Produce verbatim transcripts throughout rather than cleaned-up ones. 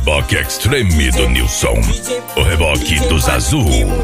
reboque extreme do Nilson. O reboque dos azul.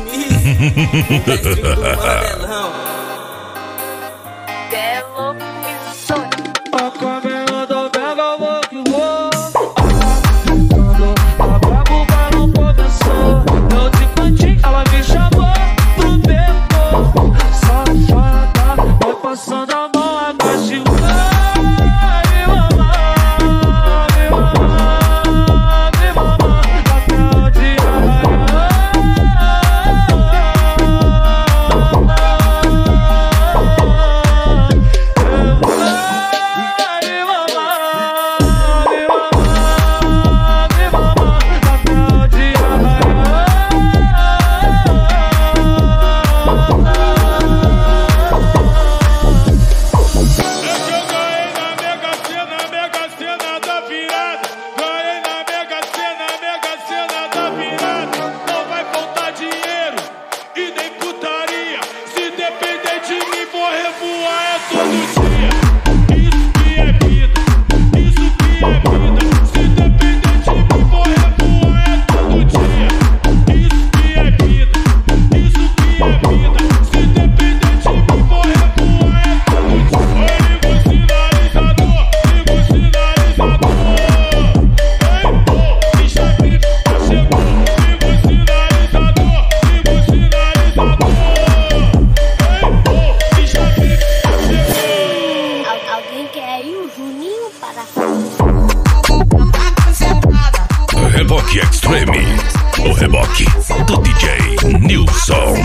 Reboque Extreme, o reboque do D J Nilson.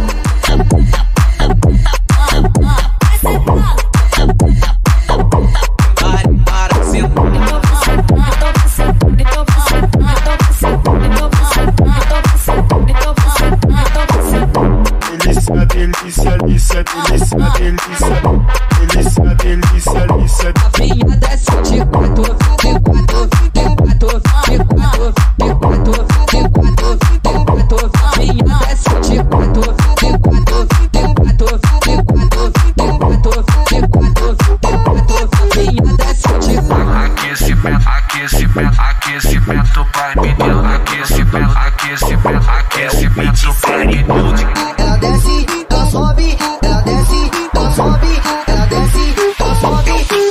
Delícia, delícia, delícia, delícia, delícia, delícia, delícia, delícia. A vinha desce de quatro, de quatro, de quatro, de quatro, de quatro, de quatro, de quatro. Vinha desce de quatro, de quatro, de quatro, de quatro, de quatro, de quatro, de quatro. Vinha desce de quatro. Aquecimento, aquecimento, aquecimento para menino. Aquecimento, aquecimento, aquecimento para menino. Ela desce, ela sobe, ela desce, ela sobe, ela desce, ela sobe.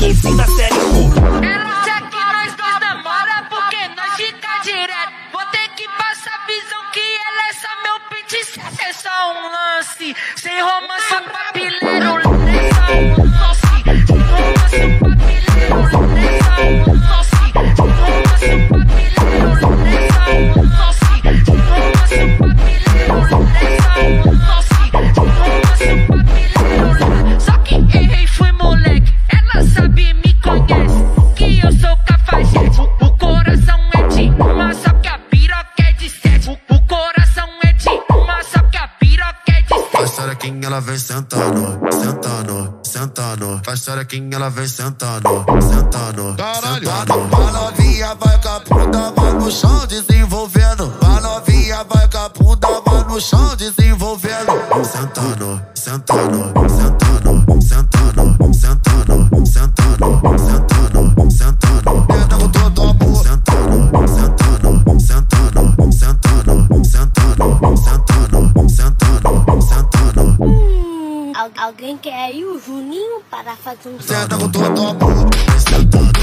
Ela quer que nós dois namora porque nós fica direto. Vou ter que passar visão que ela é só meu pente. É só um lance, sem romance, um papileiro. É só um lance, sem romance, um papileiro. É só um lance, sem romance, um papileiro. É só um lance, sem romance, um papileiro. É só um lance, sem romance, um papileiro. Só que errei, fui moleque. Ela sabe, me conhece, que eu sou cafajeste. O, o coração é de uma, só que a piroca é de sete. O, o coração é de uma, só que a piroca é de sete. Faz xerequinha, ela vem sentando, sentando, sentando. Faz xerequinha, ela vem sentando, sentando, sentando. A novinha vai com a bunda, vai no chão desenvolvendo. A novinha vai com a bunda, vai no chão desenvolvendo. Sentando, sentando, sentando, sentando, sentando, sentando, sentando, sentando. Tenta com todo amor. Sentando, sentando, sentando, sentando, sentando, sentando, sentando, sentando. Al alguém quer ir o Juninho para fazer um... Senta com todo amor. Sentando.